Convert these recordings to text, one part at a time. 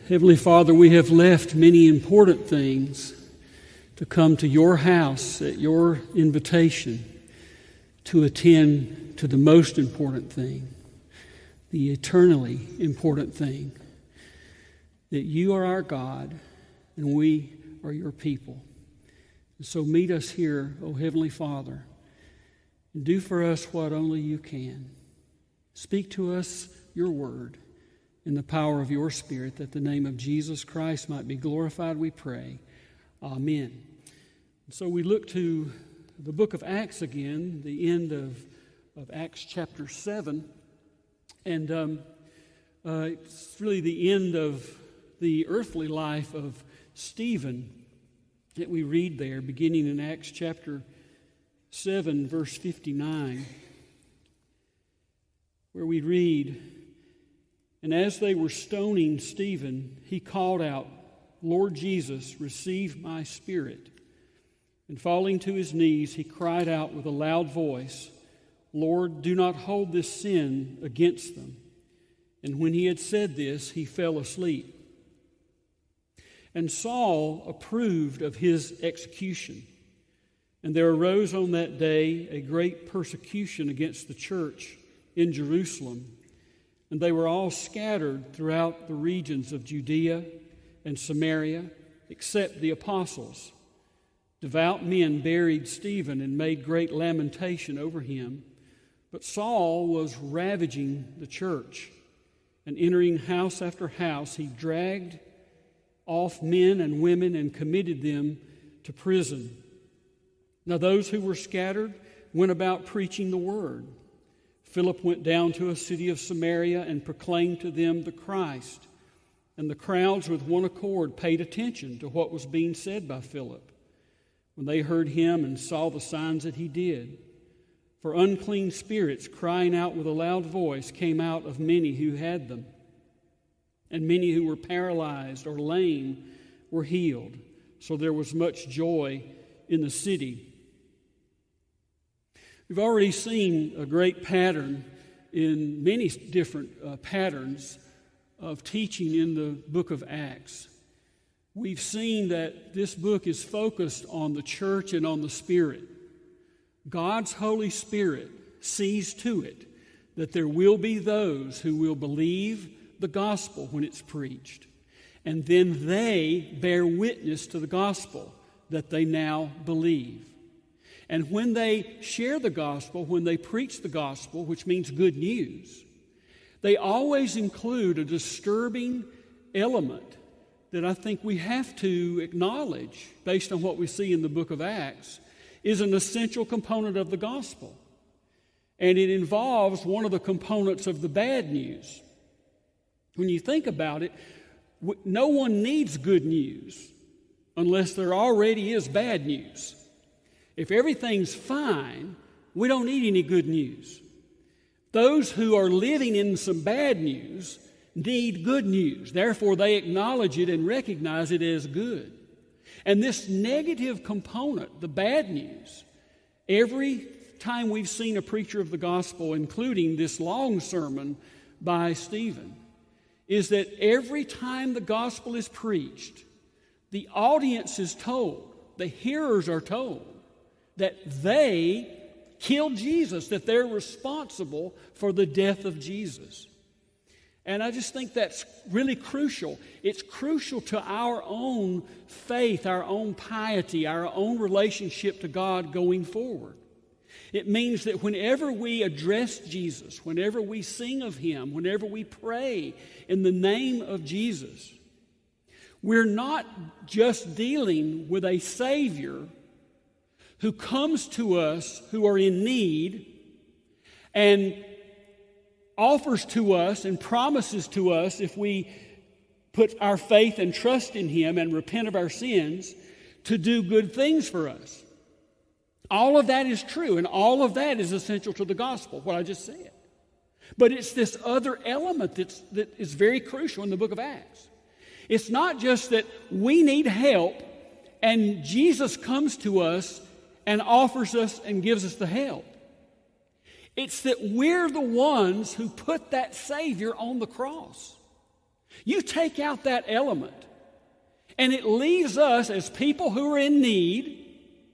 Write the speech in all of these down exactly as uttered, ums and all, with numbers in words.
Heavenly Father, we have left many important things to come to your house at your invitation to attend to the most important thing, the eternally important thing, that you are our God and we are your people. And so meet us here, O Heavenly Father, and do for us what only you can. Speak to us your word in the power of your Spirit, that the name of Jesus Christ might be glorified, we pray. Amen. So we look to the book of Acts again, the end of, of Acts chapter seven. And um, uh, it's really the end of the earthly life of Stephen that we read there, beginning in Acts chapter seven, verse fifty-nine, where we read, "And as they were stoning Stephen, he called out, 'Lord Jesus, receive my spirit.' And falling to his knees, he cried out with a loud voice, 'Lord, do not hold this sin against them.' And when he had said this, he fell asleep. And Saul approved of his execution. And there arose on that day a great persecution against the church in Jerusalem. And they were all scattered throughout the regions of Judea and Samaria, except the apostles. Devout men buried Stephen and made great lamentation over him. But Saul was ravaging the church, and entering house after house, he dragged off men and women and committed them to prison. Now those who were scattered went about preaching the word. Philip went down to a city of Samaria and proclaimed to them the Christ. And the crowds with one accord paid attention to what was being said by Philip, when they heard him and saw the signs that he did. For unclean spirits, crying out with a loud voice, came out of many who had them. And many who were paralyzed or lame were healed. So there was much joy in the city." We've already seen a great pattern in many different uh, patterns of teaching in the book of Acts. We've seen that this book is focused on the church and on the Spirit. God's Holy Spirit sees to it that there will be those who will believe the gospel when it's preached. And then they bear witness to the gospel that they now believe. And when they share the gospel, when they preach the gospel, which means good news, they always include a disturbing element that I think we have to acknowledge, based on what we see in the book of Acts, is an essential component of the gospel. And it involves one of the components of the bad news. When you think about it, no one needs good news unless there already is bad news. If everything's fine, we don't need any good news. Those who are living in some bad news need good news. Therefore, they acknowledge it and recognize it as good. And this negative component, the bad news, every time we've seen a preacher of the gospel, including this long sermon by Stephen, is that every time the gospel is preached, the audience is told, the hearers are told, that they killed Jesus, that they're responsible for the death of Jesus. And I just think that's really crucial. It's crucial to our own faith, our own piety, our own relationship to God going forward. It means that whenever we address Jesus, whenever we sing of Him, whenever we pray in the name of Jesus, we're not just dealing with a Savior who comes to us who are in need and offers to us and promises to us, if we put our faith and trust in Him and repent of our sins, to do good things for us. All of that is true, and all of that is essential to the gospel, what I just said. But it's this other element that's, that is very crucial in the book of Acts. It's not just that we need help and Jesus comes to us and offers us and gives us the help. It's that we're the ones who put that Savior on the cross. You take out that element, and it leaves us as people who are in need,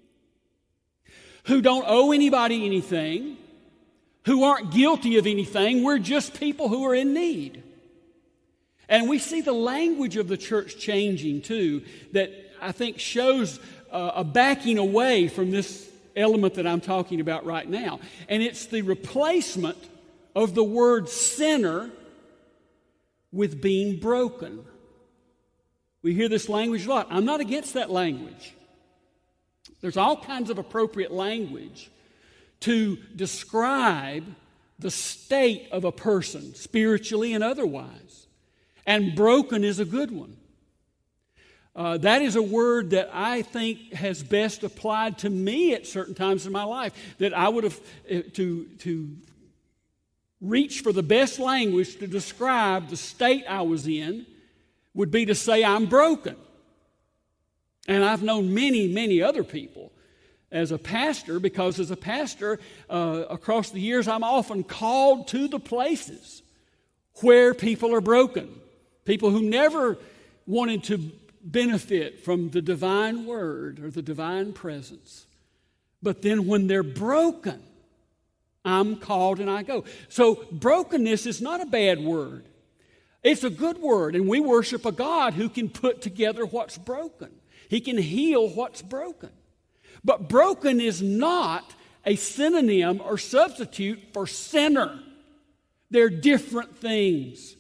who don't owe anybody anything, who aren't guilty of anything. We're just people who are in need. And we see the language of the church changing too, that I think shows uh, a backing away from this element that I'm talking about right now. And it's the replacement of the word sinner with being broken. We hear this language a lot. I'm not against that language. There's all kinds of appropriate language to describe the state of a person, spiritually and otherwise. And broken is a good one. Uh, that is a word that I think has best applied to me at certain times in my life, that I would have, uh, to, to reach for the best language to describe the state I was in would be to say I'm broken. And I've known many, many other people as a pastor, because as a pastor, uh, across the years, I'm often called to the places where people are broken. People who never wanted to benefit from the divine word or the divine presence. But then when they're broken, I'm called and I go. So brokenness is not a bad word. It's a good word, and we worship a God who can put together what's broken. He can heal what's broken. But broken is not a synonym or substitute for sinner. They're different things.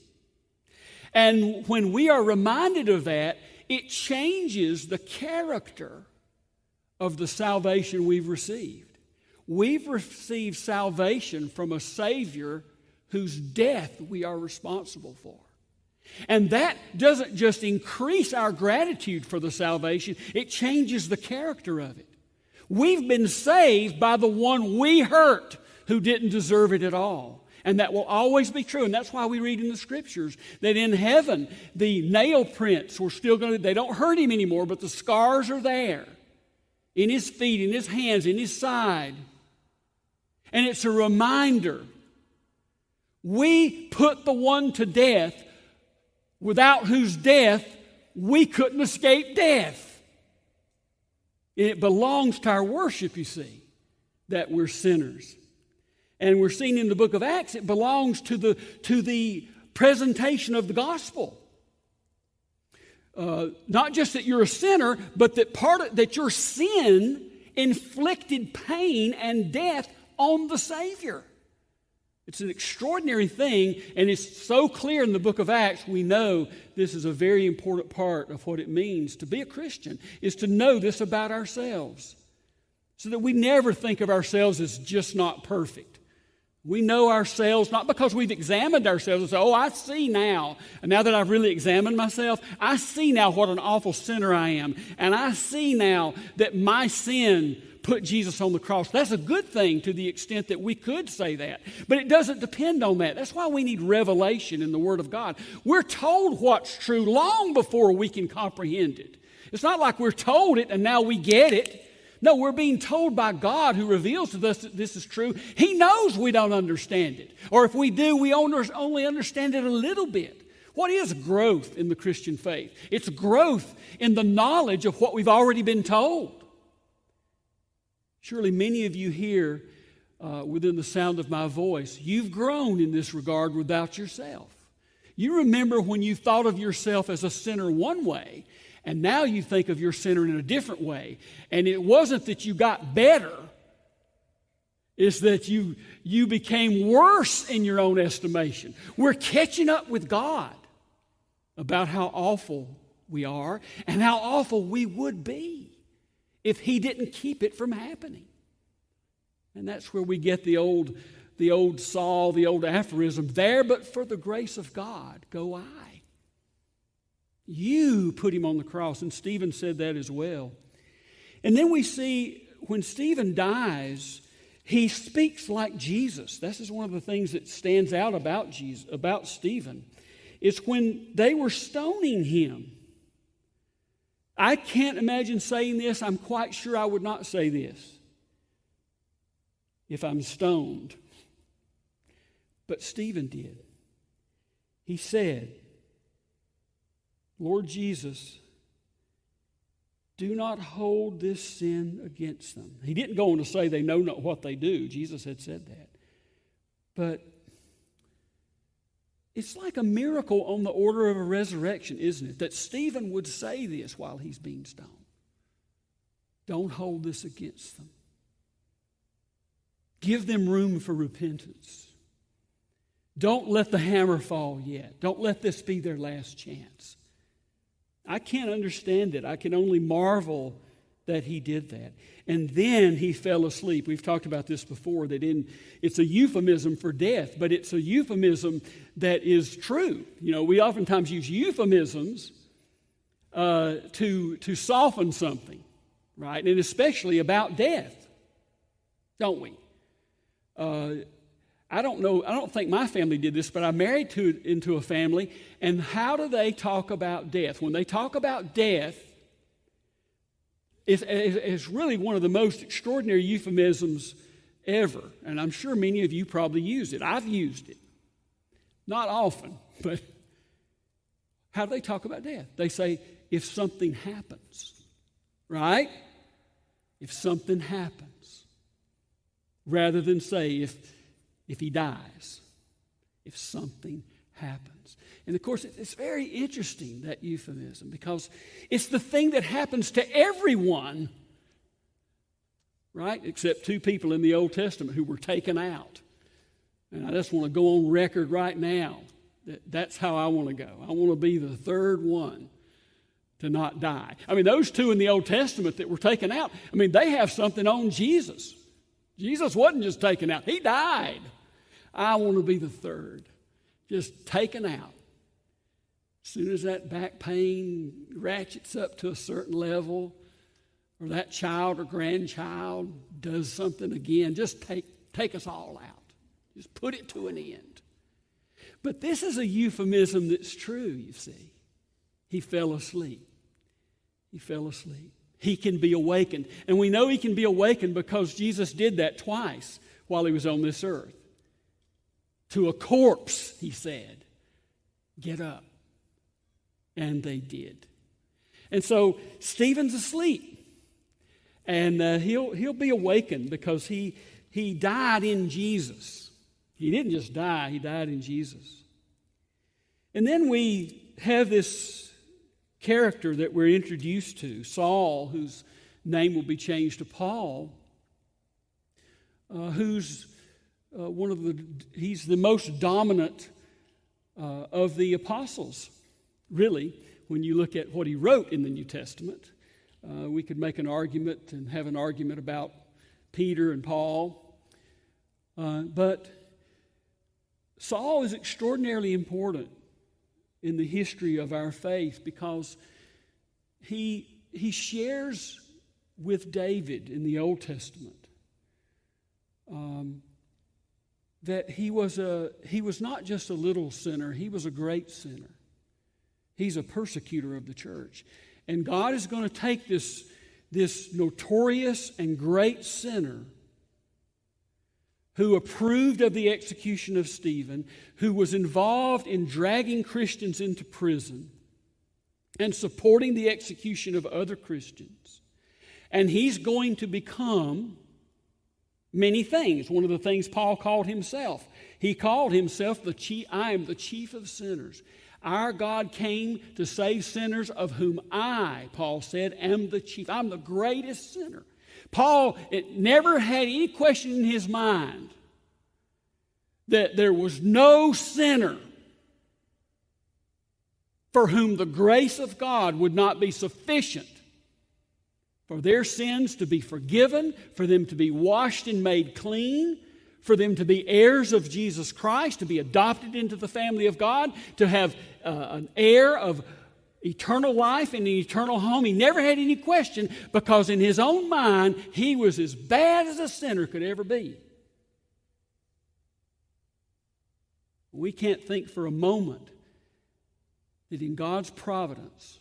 And when we are reminded of that, it changes the character of the salvation we've received. We've received salvation from a Savior whose death we are responsible for. And that doesn't just increase our gratitude for the salvation, it changes the character of it. We've been saved by the one we hurt who didn't deserve it at all. And that will always be true. And that's why we read in the Scriptures that in heaven, the nail prints were still going to, they don't hurt him anymore, but the scars are there. In his feet, in his hands, in his side. And it's a reminder. We put the one to death without whose death we couldn't escape death. It belongs to our worship, you see, that we're sinners. And we're seeing in the book of Acts, it belongs to the, to the presentation of the gospel. Uh, not just that you're a sinner, but that part of, that your sin inflicted pain and death on the Savior. It's an extraordinary thing, and it's so clear in the book of Acts, we know this is a very important part of what it means to be a Christian, is to know this about ourselves, so that we never think of ourselves as just not perfect. We know ourselves, not because we've examined ourselves and say, oh, I see now, and now that I've really examined myself, I see now what an awful sinner I am, and I see now that my sin put Jesus on the cross. That's a good thing to the extent that we could say that. But it doesn't depend on that. That's why we need revelation in the Word of God. We're told what's true long before we can comprehend it. It's not like we're told it and now we get it. No, we're being told by God, who reveals to us that this is true. He knows we don't understand it. Or if we do, we only understand it a little bit. What is growth in the Christian faith? It's growth in the knowledge of what we've already been told. Surely many of you here, uh, within the sound of my voice, you've grown in this regard without yourself. You remember when you thought of yourself as a sinner one way, and now you think of your sinner in a different way. And it wasn't that you got better. It's that you, you became worse in your own estimation. We're catching up with God about how awful we are and how awful we would be if He didn't keep it from happening. And that's where we get the old, the old Saul, the old aphorism, there but for the grace of God go I. You put Him on the cross, and Stephen said that as well. And then we see when Stephen dies, he speaks like Jesus. This is one of the things that stands out about Jesus, about Stephen. It's when they were stoning him. I can't imagine saying this. I'm quite sure I would not say this if I'm stoned. But Stephen did. He said, Lord Jesus, do not hold this sin against them. He didn't go on to say they know not what they do. Jesus had said that. But it's like a miracle on the order of a resurrection, isn't it? That Stephen would say this while he's being stoned. Don't hold this against them. Give them room for repentance. Don't let the hammer fall yet. Don't let this be their last chance. I can't understand it. I can only marvel that he did that. And then he fell asleep. We've talked about this before, that in it's a euphemism for death, but it's a euphemism that is true. You know, we oftentimes use euphemisms uh, to, to soften something, right? And especially about death, don't we? Uh, I don't know, I don't think my family did this, but I married to, into a family, and how do they talk about death? When they talk about death, it's, it's really one of the most extraordinary euphemisms ever, and I'm sure many of you probably use it. I've used it. Not often, but how do they talk about death? They say, if something happens, right? If something happens, rather than say, if If he dies, if something happens. And of course, it's very interesting, that euphemism, because it's the thing that happens to everyone, right? Except two people in the Old Testament who were taken out. And I just want to go on record right now that that's how I want to go. I want to be the third one to not die. I mean, those two in the Old Testament that were taken out, I mean, they have something on Jesus. Jesus wasn't just taken out. He died. I want to be the third, just taken out. As soon as that back pain ratchets up to a certain level, or that child or grandchild does something again, just take, take us all out. Just put it to an end. But this is a euphemism that's true, you see. He fell asleep. He fell asleep. He can be awakened. And we know he can be awakened because Jesus did that twice while he was on this earth. To a corpse, he said, get up. And they did. And so Stephen's asleep. And uh, he'll, he'll be awakened because he, he died in Jesus. He didn't just die, he died in Jesus. And then we have this character that we're introduced to, Saul, whose name will be changed to Paul, uh, who's uh, one of the, he's the most dominant uh, of the apostles, really, when you look at what he wrote in the New Testament. Uh, we could make an argument and have an argument about Peter and Paul, uh, but Saul is extraordinarily important in the history of our faith because he, he shares with David in the Old Testament um, that he was, a, he was not just a little sinner, he was a great sinner. He's a persecutor of the church. And God is going to take this, this notorious and great sinner who approved of the execution of Stephen, who was involved in dragging Christians into prison and supporting the execution of other Christians. And he's going to become many things. One of the things Paul called himself. He called himself, the chief, I am the chief of sinners. Our God came to save sinners, of whom I, Paul said, am the chief. I'm the greatest sinner. Paul, it never had any question in his mind that there was no sinner for whom the grace of God would not be sufficient for their sins to be forgiven, for them to be washed and made clean, for them to be heirs of Jesus Christ, to be adopted into the family of God, to have uh, an heir of eternal life in an eternal home. He never had any question because in his own mind, he was as bad as a sinner could ever be. We can't think for a moment that in God's providence,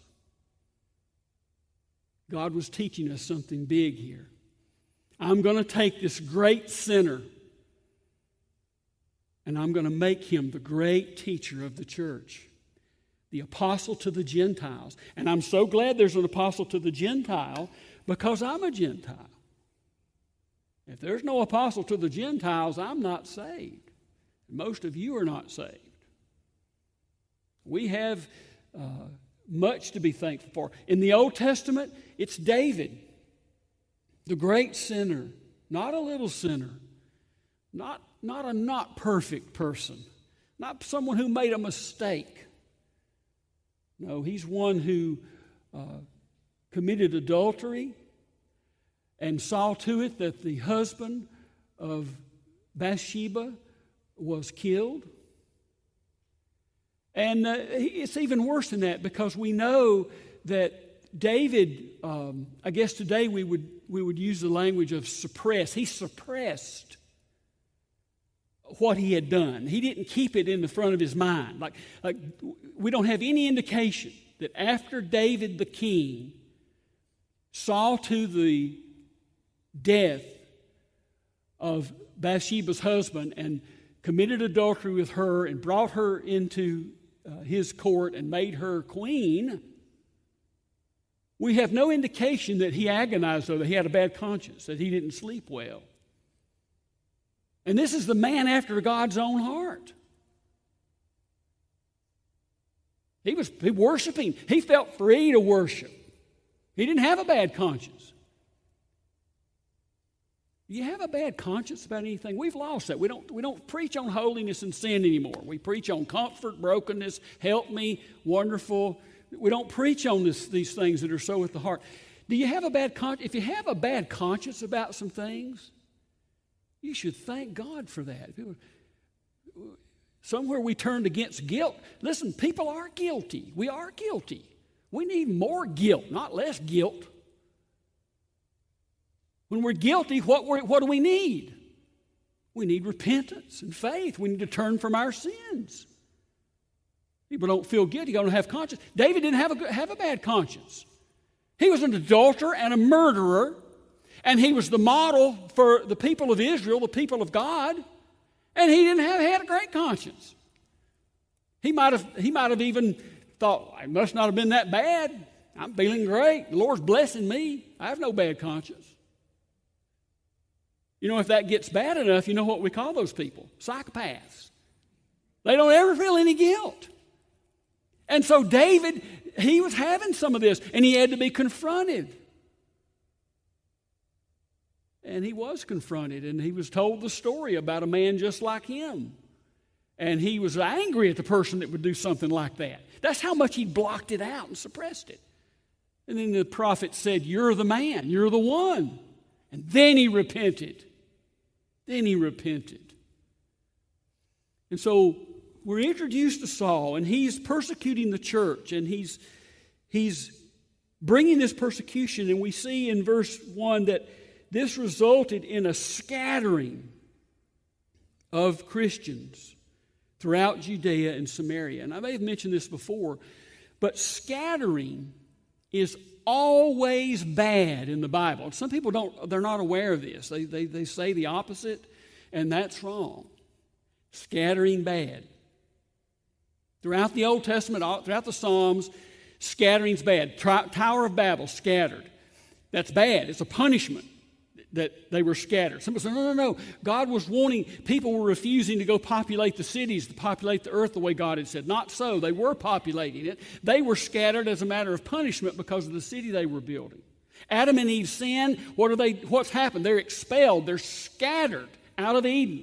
God was teaching us something big here. I'm going to take this great sinner and I'm going to make him the great teacher of the church. the apostle to the Gentiles. And I'm so glad there's an apostle to the Gentile because I'm a Gentile. If there's no apostle to the Gentiles, I'm not saved. Most of you are not saved. We have uh, much to be thankful for. In the Old Testament, it's David, the great sinner, not a little sinner, not, not a not perfect person, not someone who made a mistake. No, he's one who uh, committed adultery and saw to it that the husband of Bathsheba was killed. And uh, it's even worse than that because we know that David, um, I guess today we would, we would use the language of suppress. He suppressed what he had done. He didn't keep it in the front of his mind. Like, like we don't have any indication that after David the king saw to the death of Bathsheba's husband and committed adultery with her and brought her into uh, his court and made her queen, we have no indication that he agonized over, that he had a bad conscience, that he didn't sleep well. And this is the man after God's own heart. He was worshiping. He felt free to worship. He didn't have a bad conscience. Do you have a bad conscience about anything? We've lost that. We don't, we don't preach on holiness and sin anymore. We preach on comfort, brokenness, help me, wonderful. We don't preach on this, these things that are so at the heart. Do you have a bad conscience? If you have a bad conscience about some things, you should thank God for that. People, somewhere we turned against guilt. Listen, people are guilty. We are guilty. We need more guilt, not less guilt. When we're guilty, what, we're, what do we need? We need repentance and faith. We need to turn from our sins. People don't feel guilty. They don't have conscience. David didn't have a, have a bad conscience. He was an adulterer and a murderer, and he was the model for the people of Israel, the people of God, and he didn't have had a great conscience. He might have, he might have even thought, it must not have been that bad. I'm feeling great. The Lord's blessing me. I have no bad conscience. You know, if that gets bad enough, you know what we call those people? Psychopaths. They don't ever feel any guilt. And so David, he was having some of this, and he had to be confronted. And he was confronted, and he was told the story about a man just like him. And he was angry at the person that would do something like that. That's how much he blocked it out and suppressed it. And then the prophet said, "You're the man, you're the one." And then he repented. Then he repented. And so we're introduced to Saul, and he's persecuting the church, and he's, he's bringing this persecution, and we see in verse one that this resulted in a scattering of Christians throughout Judea and Samaria. And I may have mentioned this before, but scattering is always bad in the Bible. Some people don't, they're not aware of this. They, they, they say the opposite, and that's wrong. Scattering bad. Throughout the Old Testament, throughout the Psalms, scattering's bad. Tower of Babel, scattered. That's bad. It's a punishment that they were scattered. Somebody said, no, no, no. God was wanting, people were refusing to go populate the cities, to populate the earth the way God had said. Not so. They were populating it. They were scattered as a matter of punishment because of the city they were building. Adam and Eve sinned. What are they? What's happened? They're expelled. They're scattered out of Eden.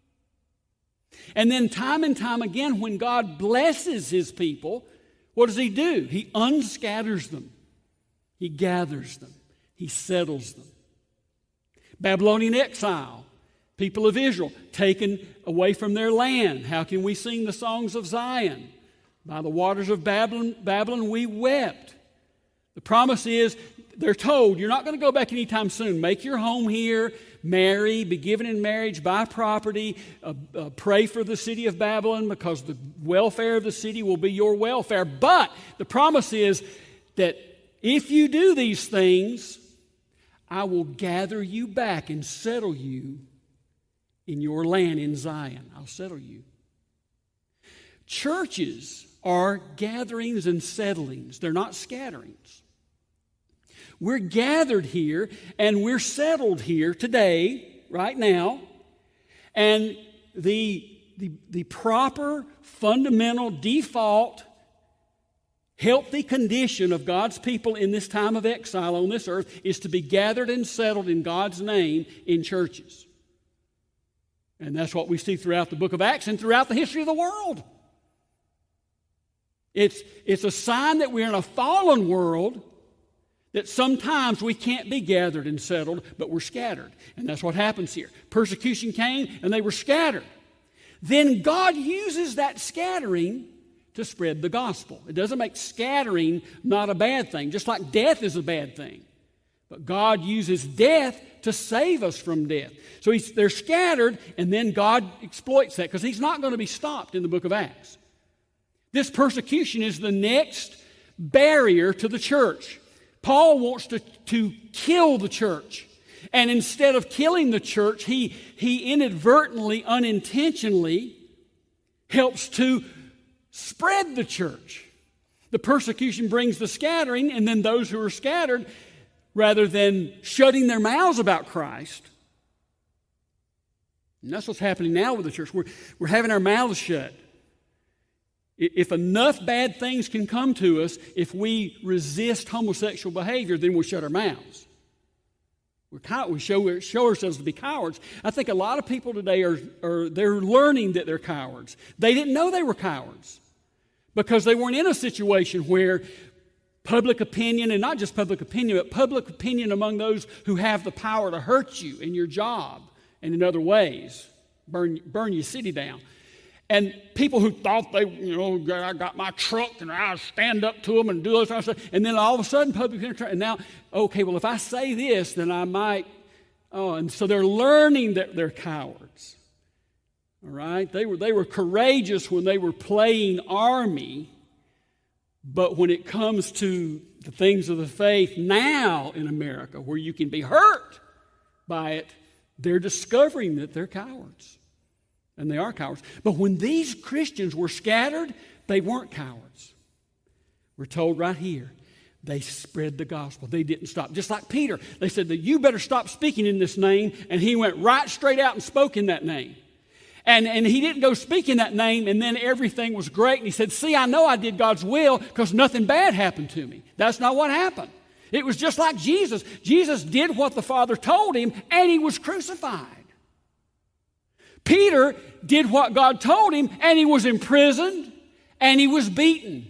And then time and time again, when God blesses his people, what does he do? He unscatters them. He gathers them. He settles them. Babylonian exile, people of Israel taken away from their land. How can we sing the songs of Zion? By the waters of Babylon, Babylon we wept. The promise is, they're told, you're not going to go back anytime soon. Make your home here, marry, be given in marriage, buy property, uh, uh, pray for the city of Babylon because the welfare of the city will be your welfare. But the promise is that if you do these things, I will gather you back and settle you in your land in Zion. I'll settle you. Churches are gatherings and settlings. They're not scatterings. We're gathered here and we're settled here today, right now. And the, the, the proper, fundamental, default, healthy condition of God's people in this time of exile on this earth is to be gathered and settled in God's name in churches. And that's what we see throughout the book of Acts and throughout the history of the world. It's, it's a sign that we're in a fallen world, that sometimes we can't be gathered and settled, but we're scattered. And that's what happens here. Persecution came and they were scattered. Then God uses that scattering to spread the gospel. It doesn't make scattering not a bad thing, just like death is a bad thing. But God uses death to save us from death. So he's, they're scattered, and then God exploits that because he's not going to be stopped in the book of Acts. This persecution is the next barrier to the church. Paul wants to, to kill the church. And instead of killing the church, he, he inadvertently, unintentionally helps to spread the church. The persecution brings the scattering, and then those who are scattered, rather than shutting their mouths about Christ. And that's what's happening now with the church. We're, we're having our mouths shut. If enough bad things can come to us, if we resist homosexual behavior, then we'll shut our mouths. We're cow- we show, show ourselves to be cowards. I think a lot of people today are, are they're learning that they're cowards. They didn't know they were cowards because they weren't in a situation where public opinion, and not just public opinion, but public opinion among those who have the power to hurt you in your job and in other ways, burn, burn your city down. And people who thought they, you know, I got my truck and I'll stand up to them and do those kinds of stuff. And then all of a sudden, public opinion, and now, okay, well, if I say this, then I might, oh, and so they're learning that they're cowards. All right? They were, they were courageous when they were playing army, but when it comes to the things of the faith now in America, where you can be hurt by it, they're discovering that they're cowards. And they are cowards. But when these Christians were scattered, they weren't cowards. We're told right here, they spread the gospel. They didn't stop. Just like Peter, they said that you better stop speaking in this name. And he went right straight out and spoke in that name. And, and he didn't go speak in that name and then everything was great. And he said, see, I know I did God's will because nothing bad happened to me. That's not what happened. It was just like Jesus. Jesus did what the Father told him and he was crucified. Peter did what God told him, and he was imprisoned, and he was beaten.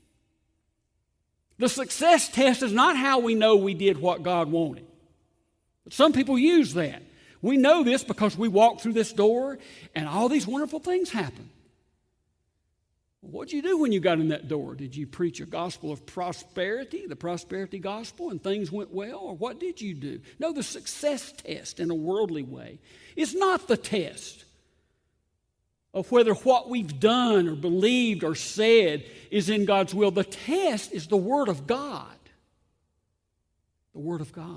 The success test is not how we know we did what God wanted. But some people use that. We know this because we walked through this door, and all these wonderful things happen. What did you do when you got in that door? Did you preach a gospel of prosperity, the prosperity gospel, and things went well? Or what did you do? No, the success test in a worldly way is not the test of whether what we've done or believed or said is in God's will. The test is the Word of God. The Word of God.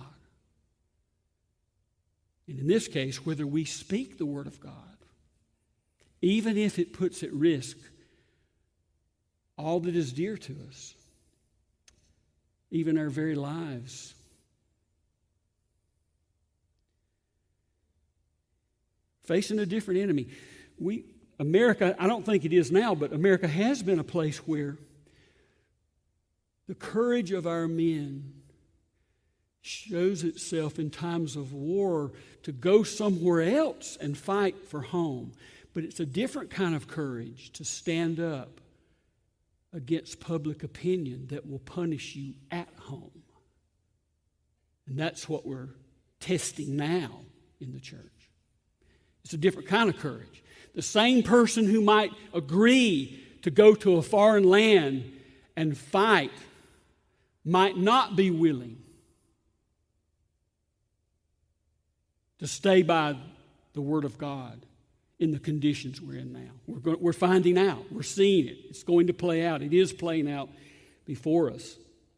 And in this case, whether we speak the Word of God, even if it puts at risk all that is dear to us, even our very lives. Facing a different enemy. We, America, I don't think it is now, but America has been a place where the courage of our men shows itself in times of war to go somewhere else and fight for home. But it's a different kind of courage to stand up against public opinion that will punish you at home. And that's what we're testing now in the church. It's a different kind of courage. The same person who might agree to go to a foreign land and fight might not be willing to stay by the Word of God in the conditions we're in now. We're, going, we're finding out. We're seeing it. It's going to play out. It is playing out before us.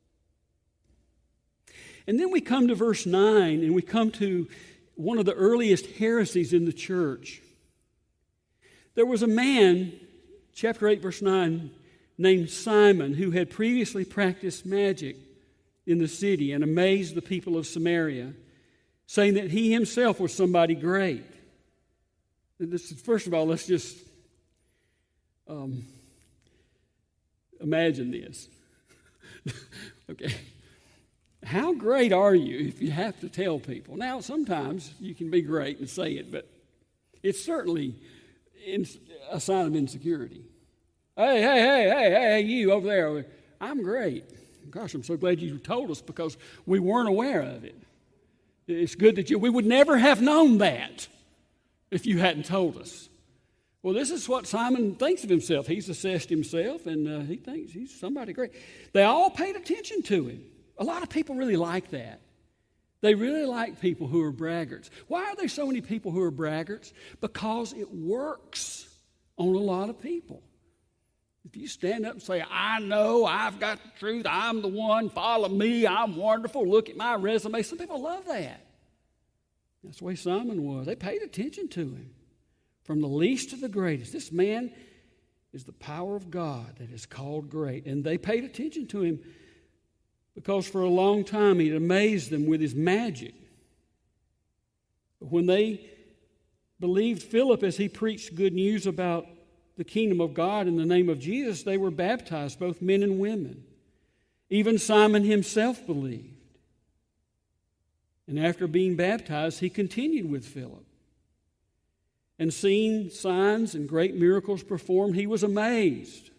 And then we come to verse nine, and we come to one of the earliest heresies in the church. There was a man, chapter eight, verse nine, named Simon, who had previously practiced magic in the city and amazed the people of Samaria, saying that he himself was somebody great. This, first of all, let's just um, imagine this. Okay. How great are you if you have to tell people? Now, sometimes you can be great and say it, but it's certainly a sign of insecurity. Hey, hey, hey, hey, hey, you over there, over there. I'm great. Gosh, I'm so glad you told us because we weren't aware of it. It's good that you, we would never have known that if you hadn't told us. Well, this is what Simon thinks of himself. He's assessed himself, and uh, he thinks he's somebody great. They all paid attention to him. A lot of people really like that. They really like people who are braggarts. Why are there so many people who are braggarts? Because it works on a lot of people. If you stand up and say, I know, I've got the truth, I'm the one, follow me, I'm wonderful, look at my resume. Some people love that. That's the way Simon was. They paid attention to him. From the least to the greatest. This man is the power of God that is called great. And they paid attention to him because for a long time he'd amazed them with his magic. But when they believed Philip as he preached good news about the kingdom of God in the name of Jesus, they were baptized, both men and women. Even Simon himself believed. And after being baptized, he continued with Philip. And seeing signs and great miracles performed, he was amazed.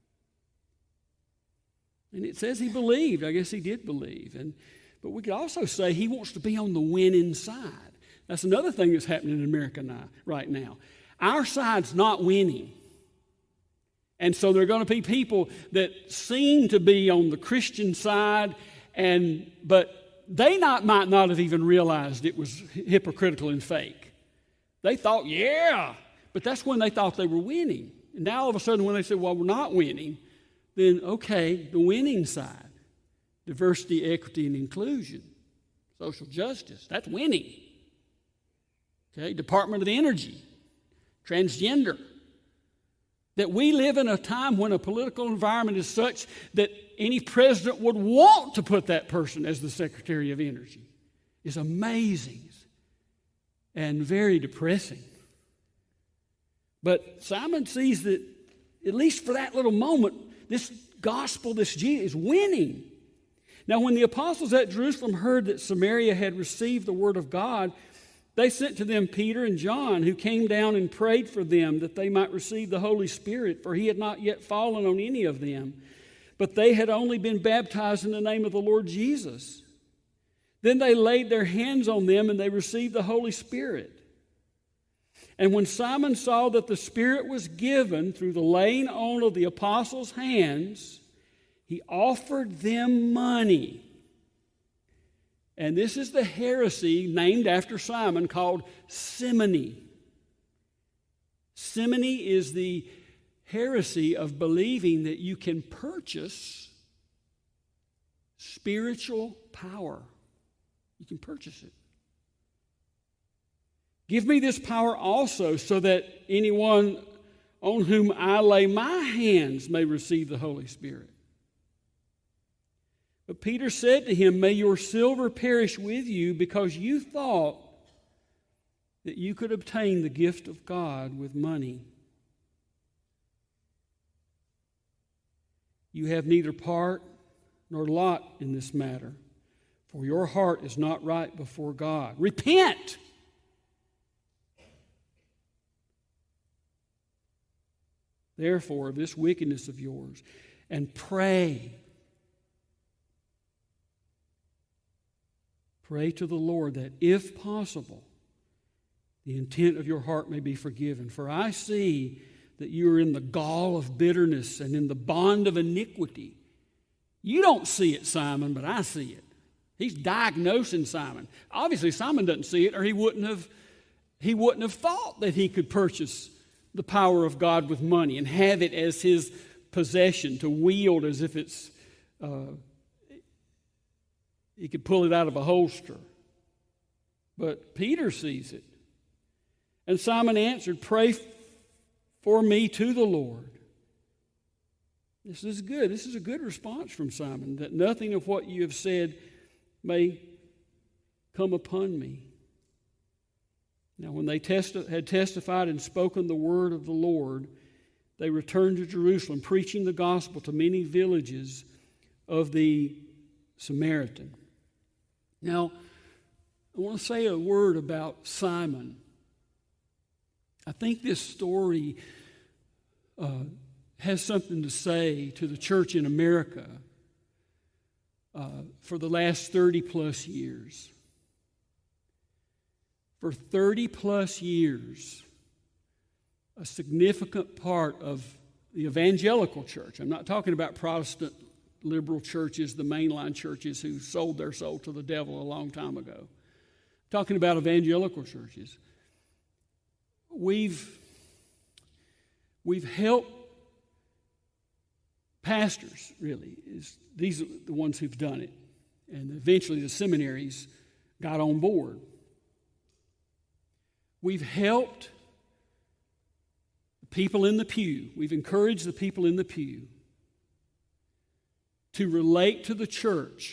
And it says he believed. I guess he did believe. And but we could also say he wants to be on the winning side. That's another thing that's happening in America now, right now. Our side's not winning. And so there are going to be people that seem to be on the Christian side, and but they not might not have even realized it was hypocritical and fake. They thought, yeah, but that's when they thought they were winning. And now all of a sudden when they say, well, we're not winning, then okay, the winning side, diversity, equity, and inclusion, social justice, that's winning. Okay, Department of Energy, transgender. That we live in a time when a political environment is such that any president would want to put that person as the Secretary of Energy is amazing. And very depressing. But Simon sees that, at least for that little moment, this gospel, this Jesus, is winning. Now, when the apostles at Jerusalem heard that Samaria had received the word of God, they sent to them Peter and John, who came down and prayed for them that they might receive the Holy Spirit, for he had not yet fallen on any of them, but they had only been baptized in the name of the Lord Jesus. Then they laid their hands on them and they received the Holy Spirit. And when Simon saw that the Spirit was given through the laying on of the apostles' hands, he offered them money. And this is the heresy named after Simon called simony. Simony is the heresy of believing that you can purchase spiritual power. You can purchase it. Give me this power also so that anyone on whom I lay my hands may receive the Holy Spirit. But Peter said to him, may your silver perish with you because you thought that you could obtain the gift of God with money. You have neither part nor lot in this matter. For your heart is not right before God. Repent! Therefore, of this wickedness of yours, and pray. Pray to the Lord that, if possible, the intent of your heart may be forgiven. For I see that you are in the gall of bitterness and in the bond of iniquity. You don't see it, Simon, but I see it. He's diagnosing Simon. Obviously, Simon doesn't see it, or he wouldn't have, he wouldn't have thought that he could purchase the power of God with money and have it as his possession, to wield as if it's, uh, he could pull it out of a holster. But Peter sees it. And Simon answered, pray for me to the Lord. This is good. This is a good response from Simon, that nothing of what you have said may come upon me. Now, when they testi- had testified and spoken the word of the Lord, they returned to Jerusalem, preaching the gospel to many villages of the Samaritan. Now, I want to say a word about Simon. I think this story uh, has something to say to the church in America uh, for the last thirty plus years. For thirty plus years, a significant part of the evangelical church, I'm not talking about Protestant liberal churches, the mainline churches who sold their soul to the devil a long time ago. I'm talking about evangelical churches. We've, we've helped pastors, really. Is, these are the ones who've done it. And eventually the seminaries got on board. We've helped the people in the pew. We've encouraged the people in the pew to relate to the church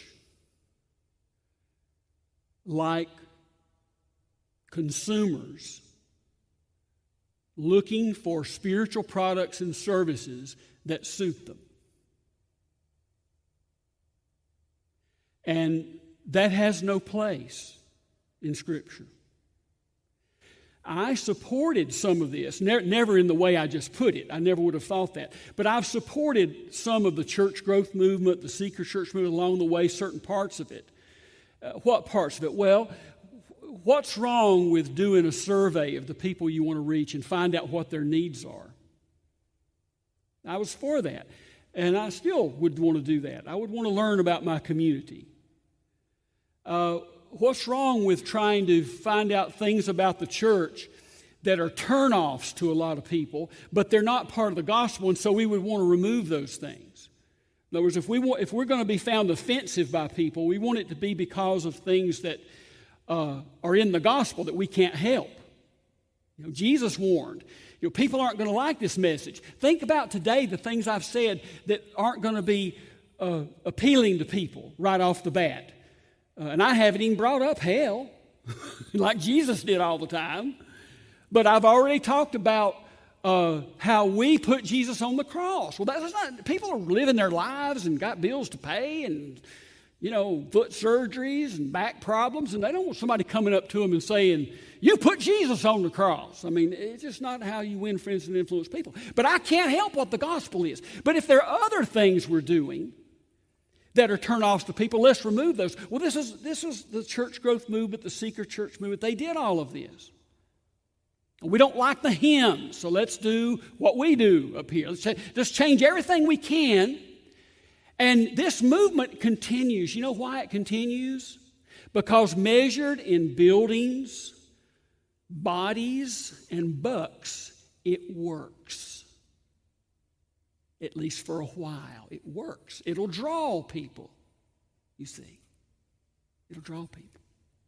like consumers looking for spiritual products and services that suit them. And that has no place in Scripture. I supported some of this, ne- never in the way I just put it. I never would have thought that. But I've supported some of the church growth movement, the seeker church movement along the way, certain parts of it. Uh, what parts of it? Well, what's wrong with doing a survey of the people you want to reach and find out what their needs are? I was for that. And I still would want to do that. I would want to learn about my community. Uh, what's wrong with trying to find out things about the church that are turnoffs to a lot of people, but they're not part of the gospel, and so we would want to remove those things? In other words, if, we want, if we're going to be found offensive by people, we want it to be because of things that uh, are in the gospel that we can't help. You know, Jesus warned, you know, people aren't going to like this message. Think about today the things I've said that aren't going to be uh, appealing to people right off the bat. Uh, and I haven't even brought up hell like Jesus did all the time. But I've already talked about uh, how we put Jesus on the cross. Well, that's not, people are living their lives and got bills to pay and, you know, foot surgeries and back problems, and they don't want somebody coming up to them and saying, you put Jesus on the cross. I mean, it's just not how you win friends and influence people. But I can't help what the gospel is. But if there are other things we're doing that are turn-offs to people, let's remove those. Well, this is this is the church growth movement, the seeker church movement. They did all of this. We don't like the hymns, so let's do what we do up here. Let's just change everything we can. And this movement continues. You know why it continues? Because measured in buildings, bodies, and bucks, it works. At least for a while. It works. It'll draw people, you see. It'll draw people.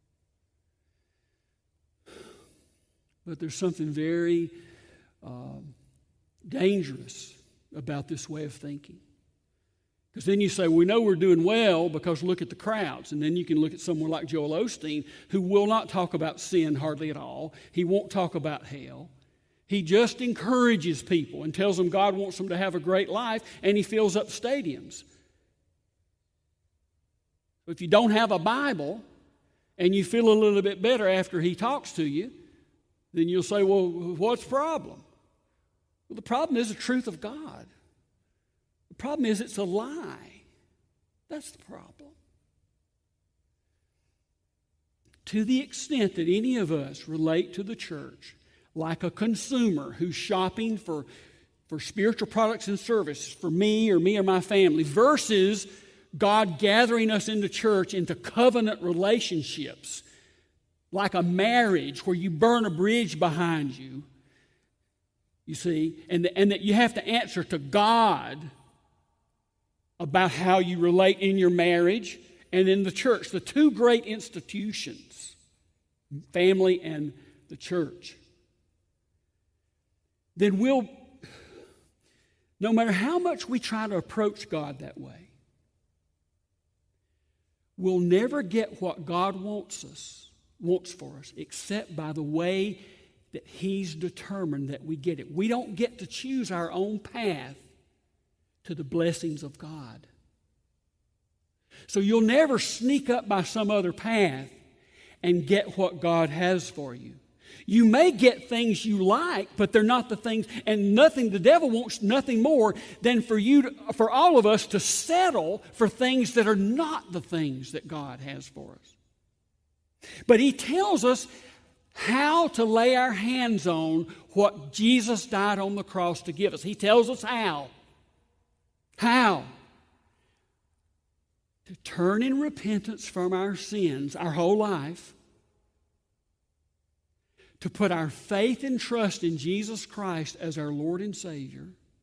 But there's something very um, dangerous about this way of thinking. Because then you say, we know we're doing well because look at the crowds. And then you can look at someone like Joel Osteen, who will not talk about sin hardly at all. He won't talk about hell. He just encourages people and tells them God wants them to have a great life, and he fills up stadiums. If you don't have a Bible and you feel a little bit better after he talks to you, then you'll say, well, what's the problem? Well, the problem is the truth of God. The problem is it's a lie. That's the problem. To the extent that any of us relate to the church like a consumer who's shopping for, for spiritual products and services for me or me or my family, versus God gathering us into church into covenant relationships, like a marriage where you burn a bridge behind you, you see, and, the, and that you have to answer to God about how you relate in your marriage and in the church, the two great institutions, family and the church. Then we'll, no matter how much we try to approach God that way, we'll never get what God wants us, wants for us, except by the way that He's determined that we get it. We don't get to choose our own path to the blessings of God. So you'll never sneak up by some other path and get what God has for you. You may get things you like, but they're not the things, and nothing, the devil wants nothing more than for you, to, for all of us to settle for things that are not the things that God has for us. But He tells us how to lay our hands on what Jesus died on the cross to give us. He tells us how. How? To turn in repentance from our sins our whole life, to put our faith and trust in Jesus Christ as our Lord and Savior,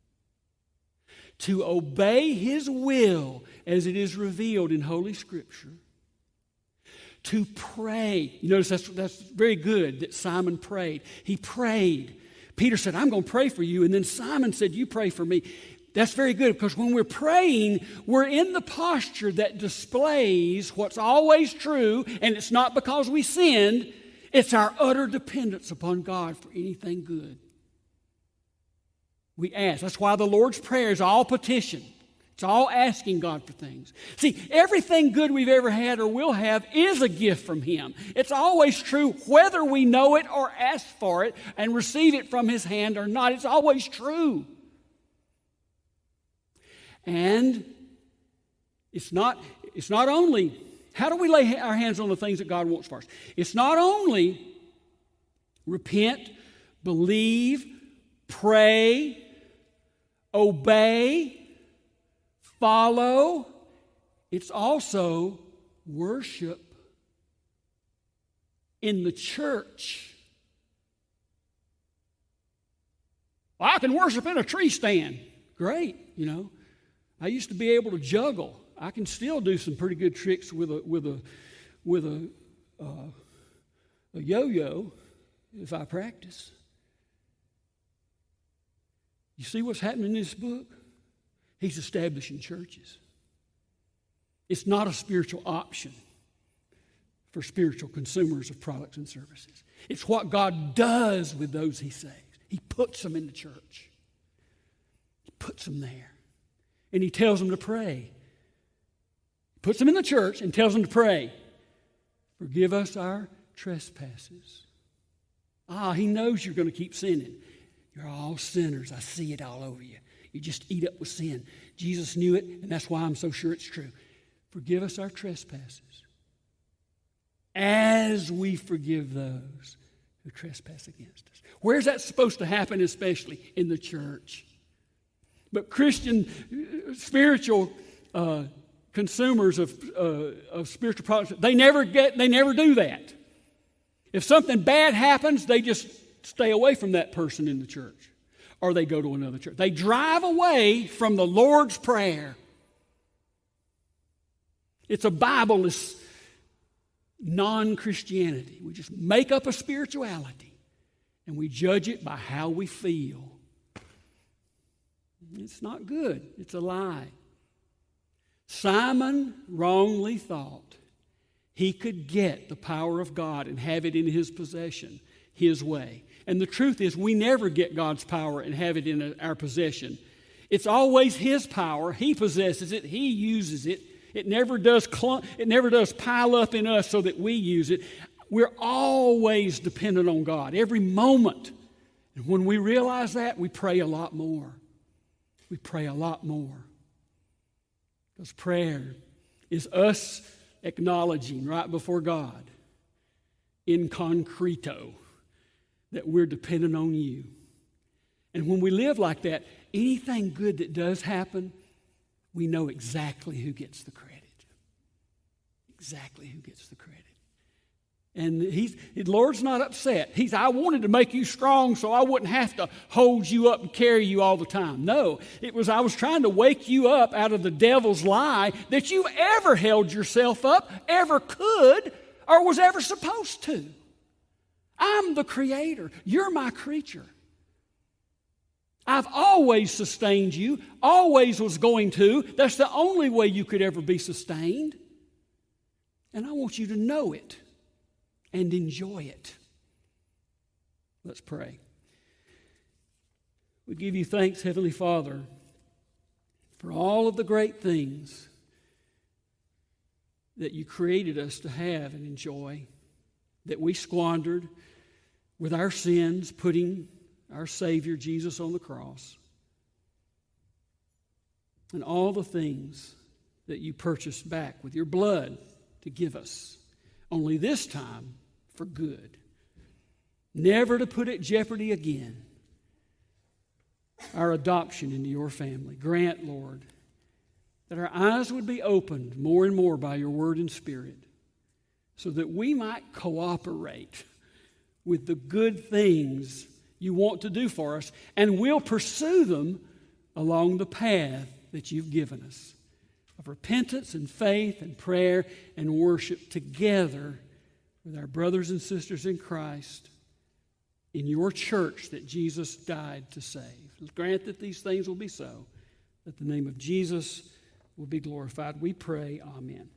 to obey His will as it is revealed in Holy Scripture, to pray. You notice that's, that's very good that Simon prayed. He prayed. Peter said, I'm going to pray for you. And then Simon said, you pray for me. That's very good, because when we're praying, we're in the posture that displays what's always true, and it's not because we sinned. It's our utter dependence upon God for anything good. We ask. That's why the Lord's Prayer is all petition. It's all asking God for things. See, everything good we've ever had or will have is a gift from Him. It's always true whether we know it or ask for it and receive it from His hand or not. It's always true. And it's not, it's not only, how do we lay our hands on the things that God wants for us? It's not only repent, believe, pray, obey, follow. It's also worship in the church. Well, I can worship in a tree stand. Great, you know. I used to be able to juggle. I can still do some pretty good tricks with a with a with a uh, a yo-yo if I practice. You see what's happening in this book? He's establishing churches. It's not a spiritual option for spiritual consumers of products and services. It's what God does with those He saves. He puts them in the church. He puts them there. And He tells them to pray. He puts them in the church and tells them to pray. Forgive us our trespasses. Ah, He knows you're going to keep sinning. You're all sinners. I see it all over you. You just eat up with sin. Jesus knew it, and that's why I'm so sure it's true. Forgive us our trespasses as we forgive those who trespass against us. Where's that supposed to happen, especially? In the church. But Christian, spiritual uh, consumers of, uh, of spiritual products, they never get, they never do that. If something bad happens, they just stay away from that person in the church, or they go to another church. They drive away from the Lord's Prayer. It's a Bibleless non-Christianity. We just make up a spirituality, and we judge it by how we feel. It's not good. It's a lie. Simon wrongly thought he could get the power of God and have it in his possession his way. And the truth is, we never get God's power and have it in our possession. It's always His power. He possesses it. He uses it. It never does clump, it never does pile up in us so that we use it. We're always dependent on God, every moment. And when we realize that, we pray a lot more. We pray a lot more. Because prayer is us acknowledging right before God, in concreto, that we're dependent on You. And when we live like that, anything good that does happen, we know exactly who gets the credit. Exactly who gets the credit. And he's, the Lord's not upset. He's, I wanted to make you strong so I wouldn't have to hold you up and carry you all the time. No, it was I was trying to wake you up out of the devil's lie that you ever held yourself up, ever could, or was ever supposed to. I'm the Creator. You're my creature. I've always sustained you, always was going to. That's the only way you could ever be sustained. And I want you to know it and enjoy it. Let's pray. We give you thanks, Heavenly Father, for all of the great things that you created us to have and enjoy, that we squandered with our sins, putting our Savior Jesus on the cross, and all the things that you purchased back with your blood to give us, only this time for good, never to put at jeopardy again our adoption into your family. Grant, Lord, that our eyes would be opened more and more by your word and spirit, so that we might cooperate with the good things you want to do for us, and we'll pursue them along the path that you've given us of repentance and faith and prayer and worship together with our brothers and sisters in Christ in your church that Jesus died to save. Grant that these things will be so, that the name of Jesus will be glorified. We pray, amen.